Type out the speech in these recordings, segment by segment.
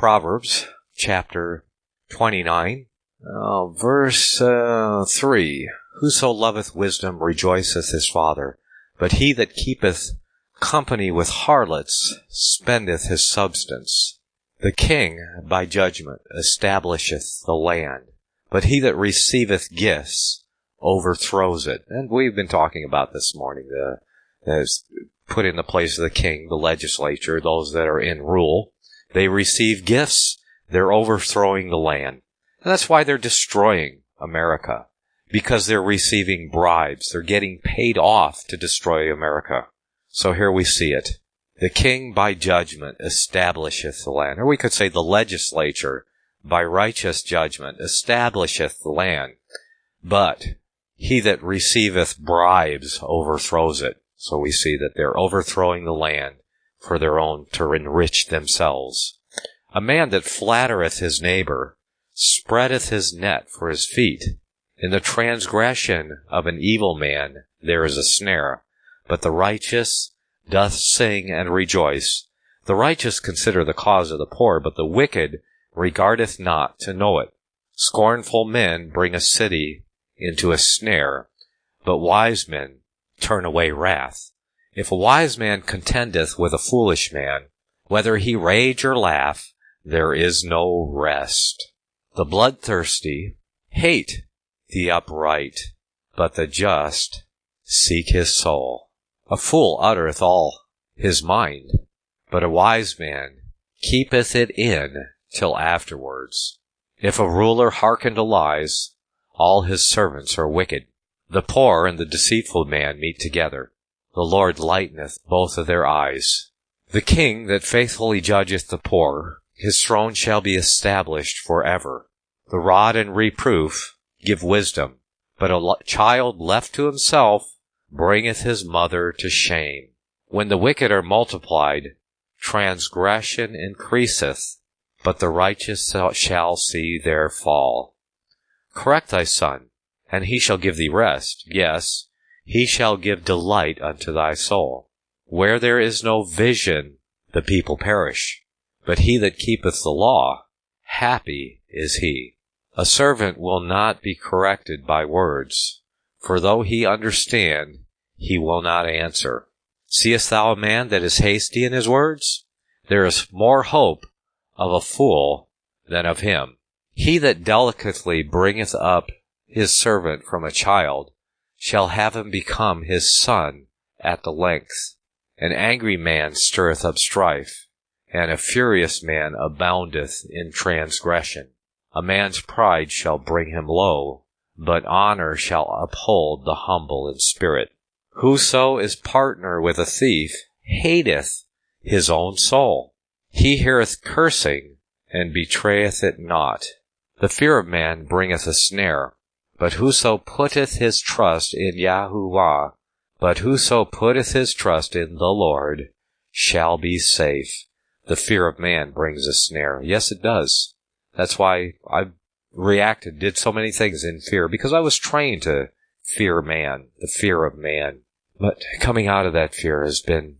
Proverbs chapter 29, verse 3. Whoso loveth wisdom rejoiceth his father, but he that keepeth company with harlots spendeth his substance. The king by judgment establisheth the land, but he that receiveth gifts overthrows it. And we've been talking about this morning, as put in the place of the king, the legislature, those that are in rule. They receive gifts, they're overthrowing the land. And that's why they're destroying America, because they're receiving bribes. They're getting paid off to destroy America. So here we see it. The king by judgment establisheth the land. Or we could say the legislature by righteous judgment establisheth the land. But he that receiveth bribes overthrows it. So we see that they're overthrowing the land for their own, to enrich themselves. A man that flattereth his neighbor spreadeth his net for his feet. In the transgression of an evil man there is a snare, but the righteous doth sing and rejoice. The righteous consider the cause of the poor, but the wicked regardeth not to know it. Scornful men bring a city into a snare, but wise men turn away wrath. If a wise man contendeth with a foolish man, whether he rage or laugh, there is no rest. The bloodthirsty hate the upright, but the just seek his soul. A fool uttereth all his mind, but a wise man keepeth it in till afterwards. If a ruler hearken to lies, all his servants are wicked. The poor and the deceitful man meet together. The Lord lighteneth both of their eyes. The king that faithfully judgeth the poor, his throne shall be established forever. The rod and reproof give wisdom, but a child left to himself bringeth his mother to shame. When the wicked are multiplied, transgression increaseth, but the righteous shall see their fall. Correct thy son, and he shall give thee rest. Yes, he shall give delight unto thy soul. Where there is no vision, the people perish. But he that keepeth the law, happy is he. A servant will not be corrected by words, for though he understand, he will not answer. Seest thou a man that is hasty in his words? There is more hope of a fool than of him. He that delicately bringeth up his servant from a child shall have him become his son at the length. An angry man stirreth up strife, and a furious man aboundeth in transgression. A man's pride shall bring him low, but honor shall uphold the humble in spirit. Whoso is partner with a thief hateth his own soul. He heareth cursing, and betrayeth it not. The fear of man bringeth a snare, but whoso putteth his trust in Yahuwah, but whoso putteth his trust in the Lord, shall be safe. The fear of man brings a snare. Yes, it does. That's why I did so many things in fear, because I was trained to fear man, the fear of man. But coming out of that fear has been,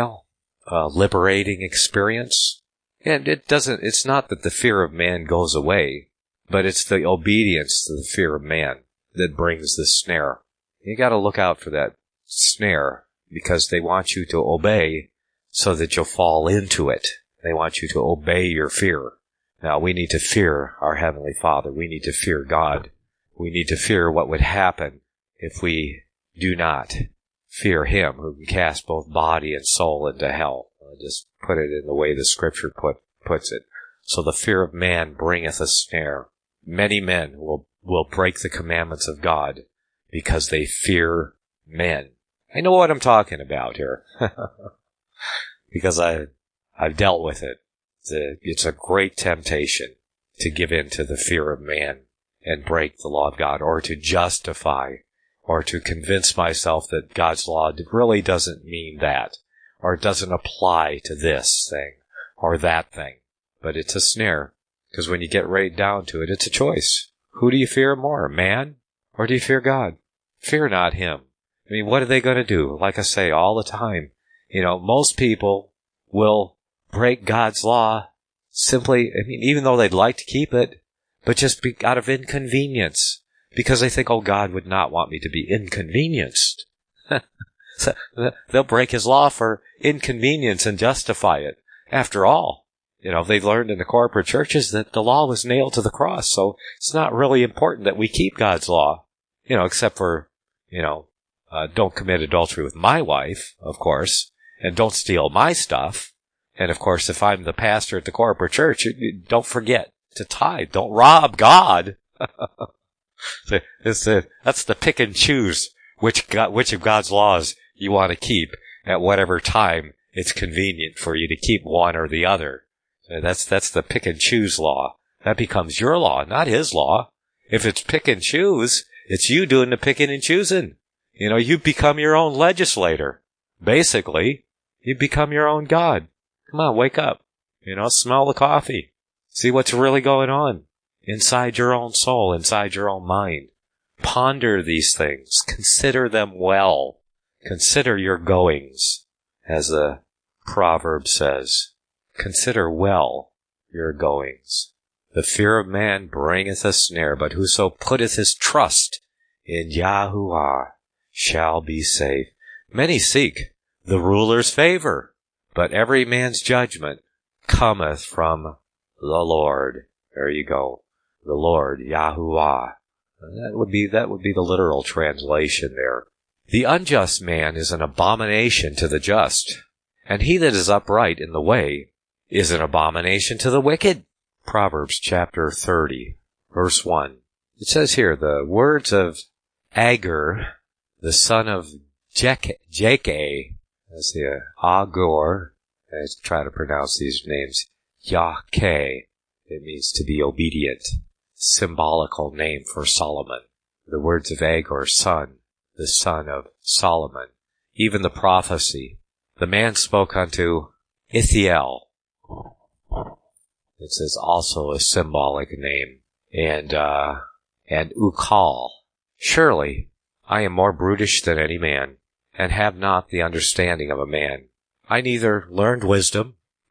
a liberating experience. And it's not that the fear of man goes away, but it's the obedience to the fear of man that brings the snare. You got to look out for that snare, because they want you to obey so that you'll fall into it. They want you to obey your fear. Now, we need to fear our Heavenly Father. We need to fear God. We need to fear what would happen if we do not fear Him, who can cast both body and soul into hell. I'll just put it in the way the Scripture puts it. So the fear of man bringeth a snare. Many men will break the commandments of God because they fear men. I know what I'm talking about here. Because I've dealt with it. It's a great temptation to give in to the fear of man and break the law of God, or to justify, or to convince myself that God's law really doesn't mean that, or it doesn't apply to this thing or that thing. But it's a snare, because when you get right down to it, it's a choice. Who do you fear more, man, or do you fear God? Fear not him. I mean, what are they going to do? Like I say all the time, most people will break God's law simply, even though they'd like to keep it, but just out of inconvenience, because they think, oh, God would not want me to be inconvenienced. So they'll break his law for inconvenience and justify it. After all, they've learned in the corporate churches that the law was nailed to the cross, so it's not really important that we keep God's law, except for, don't commit adultery with my wife, of course, and don't steal my stuff. And of course, if I'm the pastor at the corporate church, don't forget to tithe. Don't rob God. That's the pick and choose which of God's laws you want to keep at whatever time it's convenient for you to keep one or the other. That's the pick and choose law. That becomes your law, not his law. If it's pick and choose, it's you doing the picking and choosing. You become your own legislator. Basically, you become your own God. Come on, wake up. Smell the coffee. See what's really going on inside your own soul, inside your own mind. Ponder these things. Consider them well. Consider your goings, as the proverb says. Consider well your goings. The fear of man bringeth a snare, but whoso putteth his trust in Yahuwah shall be safe. Many seek the ruler's favor, but every man's judgment cometh from the Lord. There you go. The Lord, Yahuwah. That would be the literal translation there. The unjust man is an abomination to the just, and he that is upright in the way is an abomination to the wicked. Proverbs chapter 30, verse 1. It says here, the words of Agur, the son of Jakeh, that's the Agur, I try to pronounce these names, Yahkeh, it means to be obedient, symbolical name for Solomon. The words of Agur, the son of Solomon. Even the prophecy, the man spoke unto Ithiel. It says also a symbolic name. And Ukal. Surely I am more brutish than any man, and have not the understanding of a man. I neither learned wisdom,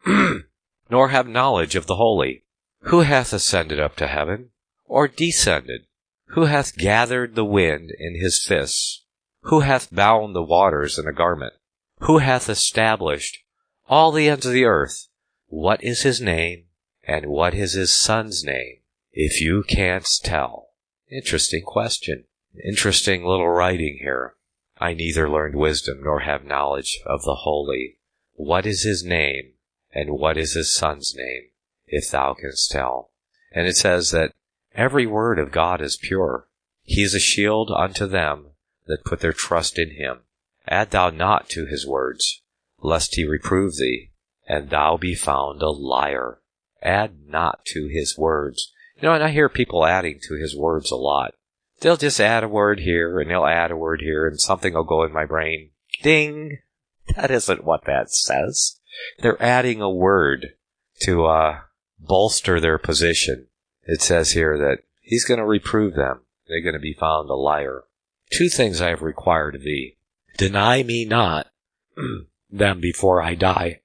nor have knowledge of the holy. Who hath ascended up to heaven, or descended? Who hath gathered the wind in his fists? Who hath bound the waters in a garment? Who hath established all the ends of the earth? What is his name, and what is his son's name, if you can't tell? Interesting question. Interesting little writing here. I neither learned wisdom nor have knowledge of the holy. What is his name, and what is his son's name, if thou canst tell? And it says that every word of God is pure. He is a shield unto them that put their trust in him. Add thou not to his words, lest he reprove thee, and thou be found a liar. Add not to his words. And I hear people adding to his words a lot. They'll just add a word here, and they'll add a word here, and something will go in my brain. Ding! That isn't what that says. They're adding a word to bolster their position. It says here that he's going to reprove them. They're going to be found a liar. 2 things I have required of thee. Deny me not them before I die.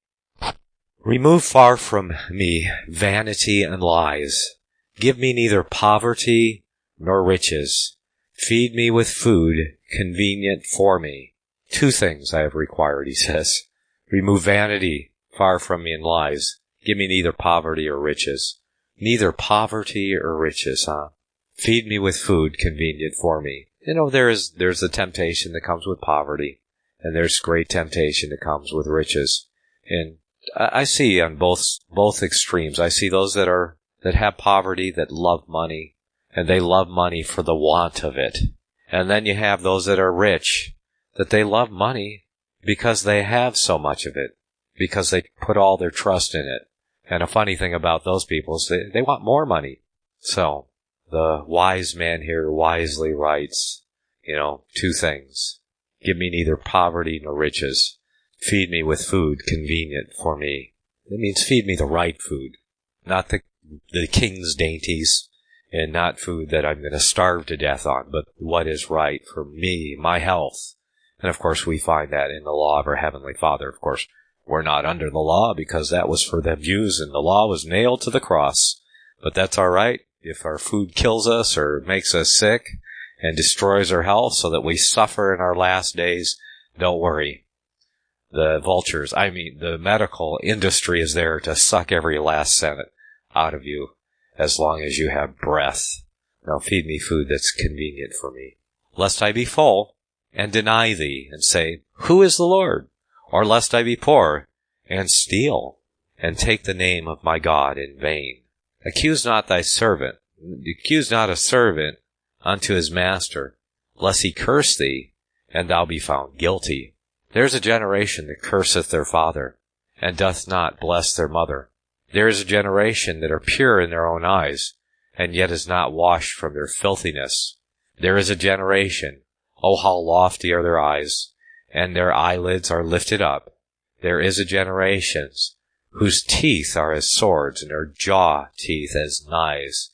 Remove far from me vanity and lies. Give me neither poverty nor riches. Feed me with food convenient for me. 2 things I have required, he says. Remove vanity far from me and lies. Give me neither poverty or riches. Neither poverty or riches, Feed me with food convenient for me. There's the temptation that comes with poverty, and there's great temptation that comes with riches. And I see on both extremes. I see those that have poverty, that love money, and they love money for the want of it. And then you have those that are rich, that they love money because they have so much of it, because they put all their trust in it. And a funny thing about those people is they want more money. So the wise man here wisely writes, 2 things. Give me neither poverty nor riches. Feed me with food convenient for me. It means feed me the right food, not the king's dainties, and not food that I'm going to starve to death on, but what is right for me, my health. And of course we find that in the law of our Heavenly Father. Of course, We're not under the law because that was for the Jews and the law was nailed to the cross. But that's all right if our food kills us or makes us sick and destroys our health so that we suffer in our last days. Don't worry. The medical industry is there to suck every last cent out of you as long as you have breath. Now feed me food that's convenient for me. Lest I be full and deny thee and say, Who is the Lord? Or lest I be poor and steal and take the name of my God in vain. Accuse not a servant unto his master, lest he curse thee, and thou be found guilty. There is a generation that curseth their father, and doth not bless their mother. There is a generation that are pure in their own eyes, and yet is not washed from their filthiness. There is a generation, oh how lofty are their eyes, and their eyelids are lifted up. There is a generation whose teeth are as swords, and their jaw teeth as knives,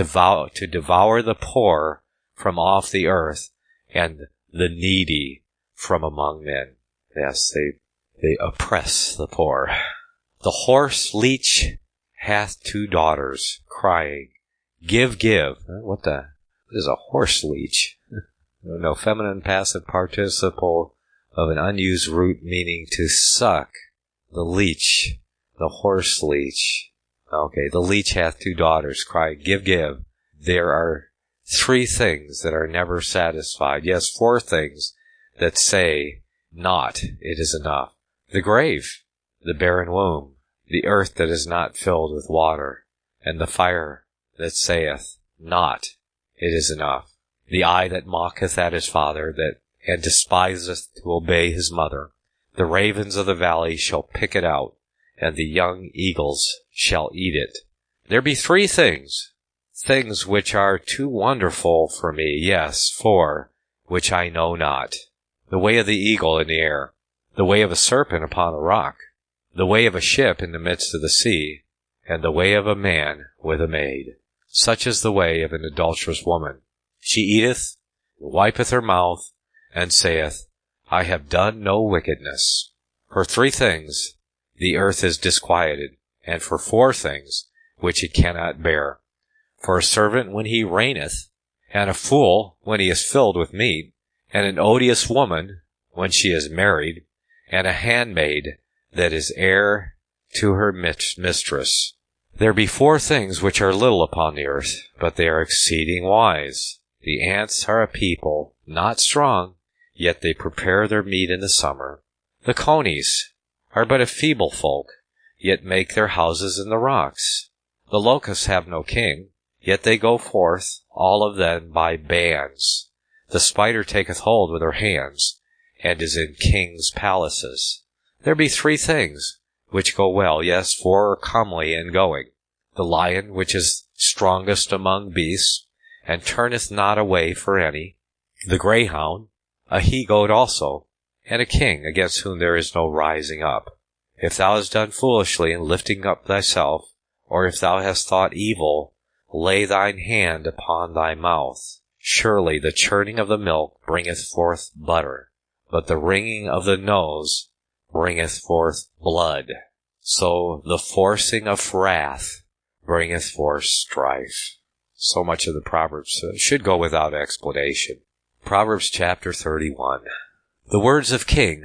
to devour the poor from off the earth, and the needy from among men. Yes, they oppress the poor. The horse leech hath 2 daughters, crying, Give, give. What is a horse leech? No, feminine passive participle of an unused root meaning to suck. The leech, the horse leech. Okay, the leech hath 2 daughters, crying, Give, give. There are 3 things that are never satisfied. Yes, 4 things that say, Not, it is enough. The grave, the barren womb, the earth that is not filled with water, and the fire that saith, Not, it is enough. The eye that mocketh at his father, and despiseth to obey his mother. The ravens of the valley shall pick it out, and the young eagles shall eat it. There be 3 things which are too wonderful for me, yes, 4, which I know not. The way of the eagle in the air, the way of a serpent upon a rock, the way of a ship in the midst of the sea, and the way of a man with a maid. Such is the way of an adulterous woman. She eateth, wipeth her mouth, and saith, I have done no wickedness. For 3 things the earth is disquieted, and for 4 things which it cannot bear. For a servant when he reigneth, and a fool when he is filled with meat, and an odious woman when she is married, and a handmaid that is heir to her mistress. There be 4 things which are little upon the earth, but they are exceeding wise. The ants are a people, not strong, yet they prepare their meat in the summer. The conies are but a feeble folk, yet make their houses in the rocks. The locusts have no king, yet they go forth, all of them by bands. The spider taketh hold with her hands, and is in kings' palaces. There be 3 things which go well, yes, 4 are comely in going. The lion which is strongest among beasts, and turneth not away for any. The greyhound, a he-goat also, and a king against whom there is no rising up. If thou hast done foolishly in lifting up thyself, or if thou hast thought evil, lay thine hand upon thy mouth. Surely the churning of the milk bringeth forth butter, but the wringing of the nose bringeth forth blood. So the forcing of wrath bringeth forth strife. So much of the Proverbs should go without explanation. Proverbs chapter 31. The words of King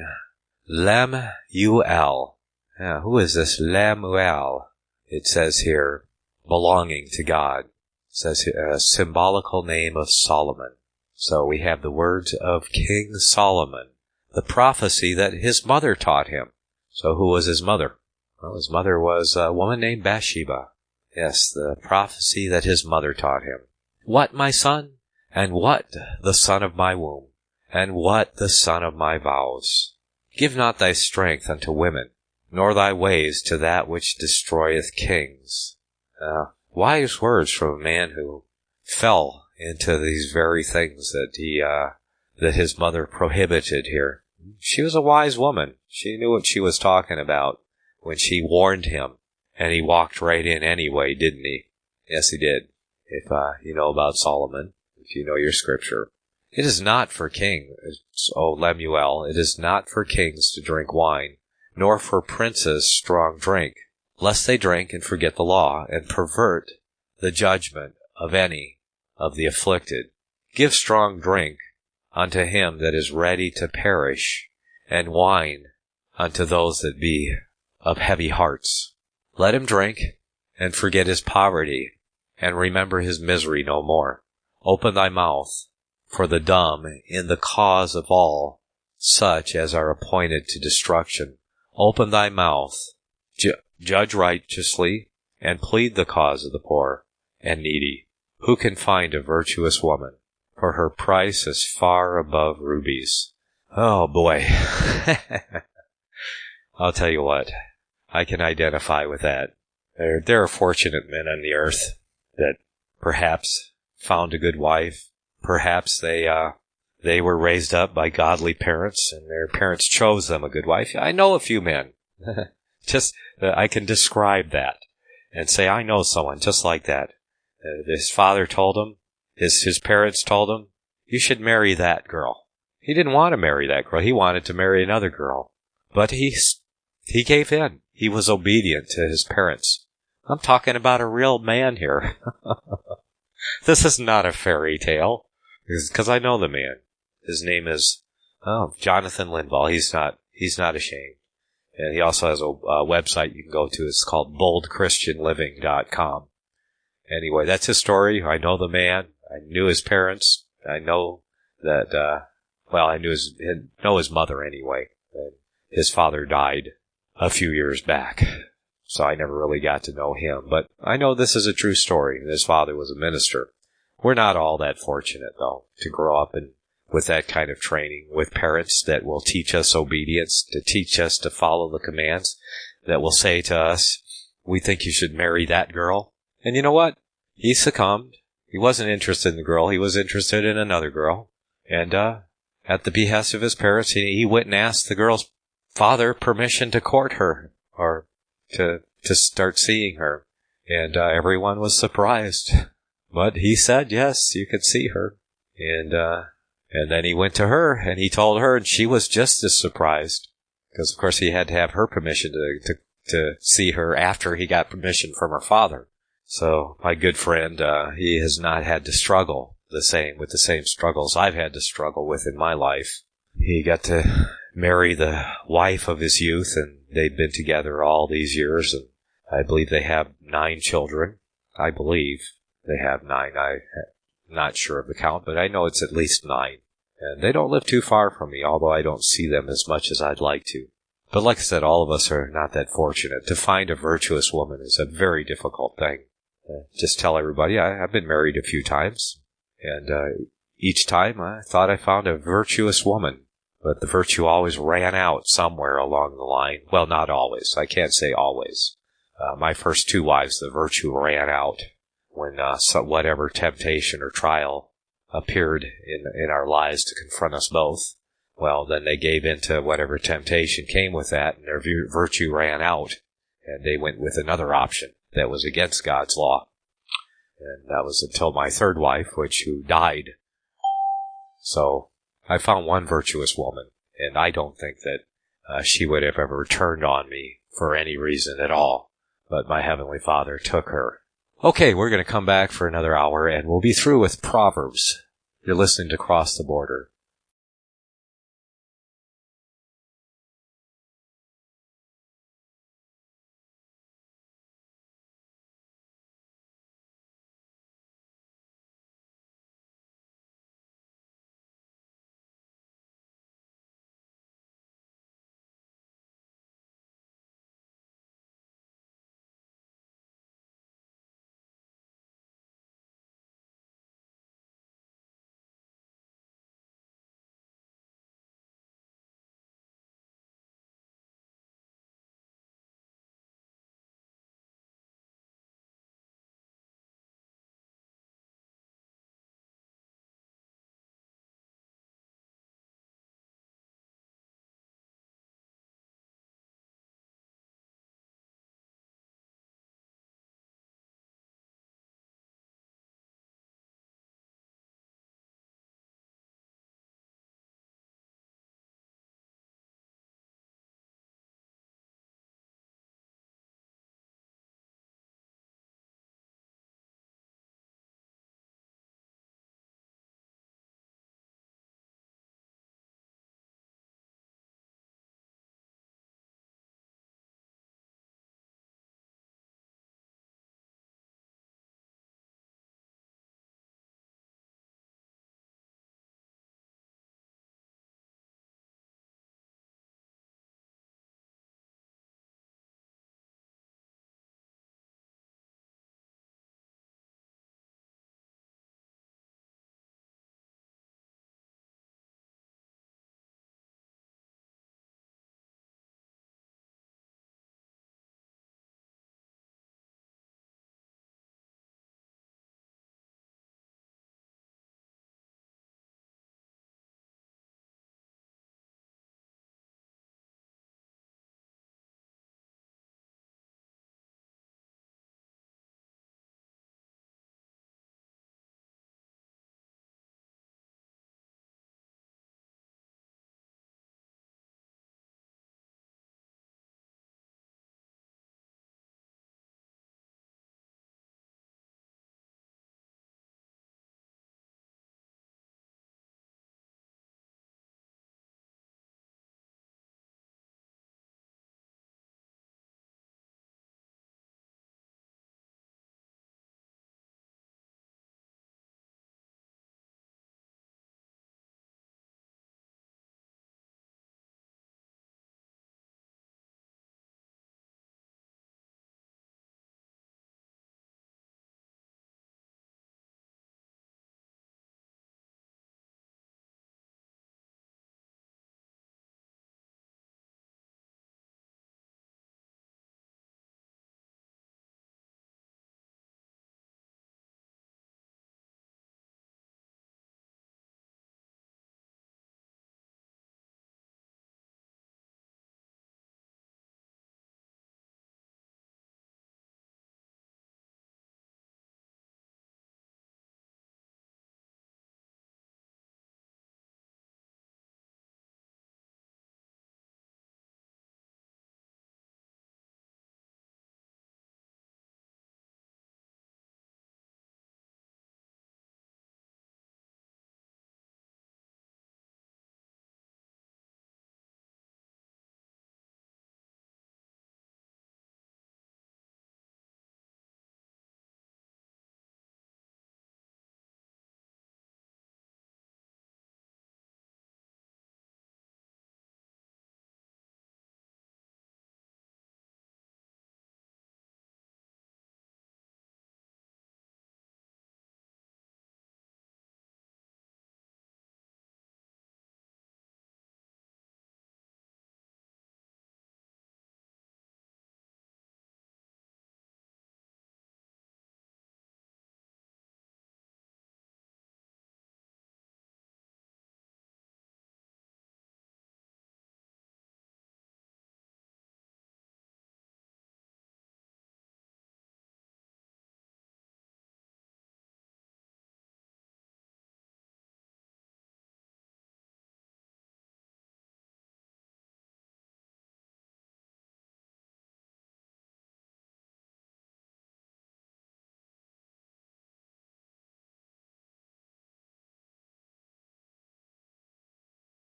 Lemuel. Who is this Lemuel? It says here, belonging to God. It says here, a symbolical name of Solomon. So we have the words of King Solomon, the prophecy that his mother taught him. So who was his mother? Well, his mother was a woman named Bathsheba. Yes, the prophecy that his mother taught him. What, my son? And what the son of my womb? And what the son of my vows? Give not thy strength unto women, nor thy ways to that which destroyeth kings. Wise words from a man who fell into these very things that his mother prohibited here. She was a wise woman. She knew what she was talking about when she warned him. And he walked right in anyway, didn't he? Yes, he did. If you know about Solomon, if you know your scripture. It is not for Lemuel, it is not for kings to drink wine, nor for princes strong drink, lest they drink and forget the law, and pervert the judgment of any of the afflicted. Give strong drink unto him that is ready to perish, and wine unto those that be of heavy hearts. Let him drink, and forget his poverty, and remember his misery no more. Open thy mouth for the dumb in the cause of all such as are appointed to destruction. Open thy mouth, judge righteously, and plead the cause of the poor and needy. Who can find a virtuous woman? For her price is far above rubies. Oh boy. I'll tell you what, I can identify with that. There are fortunate men on the earth that perhaps found a good wife. Perhaps they were raised up by godly parents, and their parents chose them a good wife. I know a few men. Just, I can describe that and say, I know someone just like that. His father told him, his parents told him, you should marry that girl. He didn't want to marry that girl. He wanted to marry another girl. But he gave in. He was obedient to his parents. I'm talking about a real man here. This is not a fairy tale, because I know the man. His name is Jonathan Linvall. He's not ashamed. And he also has a website you can go to. It's called boldchristianliving.com. Anyway, that's his story. I know the man. I knew his parents. I know that, I know his mother anyway. And his father died a few years back, so I never really got to know him. But I know this is a true story. His father was a minister. We're not all that fortunate, though, to grow up with that kind of training, with parents that will teach us obedience, to teach us to follow the commands, that will say to us, we think you should marry that girl. And you know what? He succumbed. He wasn't interested in the girl. He was interested in another girl. And at the behest of his parents, he went and asked the girl's father permission to court her, or to start seeing her. And everyone was surprised. But he said, yes, you could see her. And then he went to her, and he told her, and she was just as surprised. Because, of course, he had to have her permission to see her after he got permission from her father. So, my good friend, he has not had to struggle with the same struggles I've had to struggle with in my life. He got to marry the wife of his youth, and they've been together all these years, and I believe they have 9 children. I believe they have 9. I'm not sure of the count, but I know it's at least 9. And they don't live too far from me, although I don't see them as much as I'd like to. But like I said, all of us are not that fortunate. To find a virtuous woman is a very difficult thing. Just tell everybody, I've been married a few times, and each time I thought I found a virtuous woman. But the virtue always ran out somewhere along the line. Well, not always. I can't say always. My first 2 wives, the virtue ran out when whatever temptation or trial appeared in our lives to confront us both. Well, then they gave in to whatever temptation came with that, and their virtue ran out, and they went with another option that was against God's law. And that was until my 3rd wife, who died. So I found one virtuous woman, and I don't think that she would have ever turned on me for any reason at all. But my Heavenly Father took her. Okay, we're going to come back for another hour, and we'll be through with Proverbs. You're listening to Cross the Border.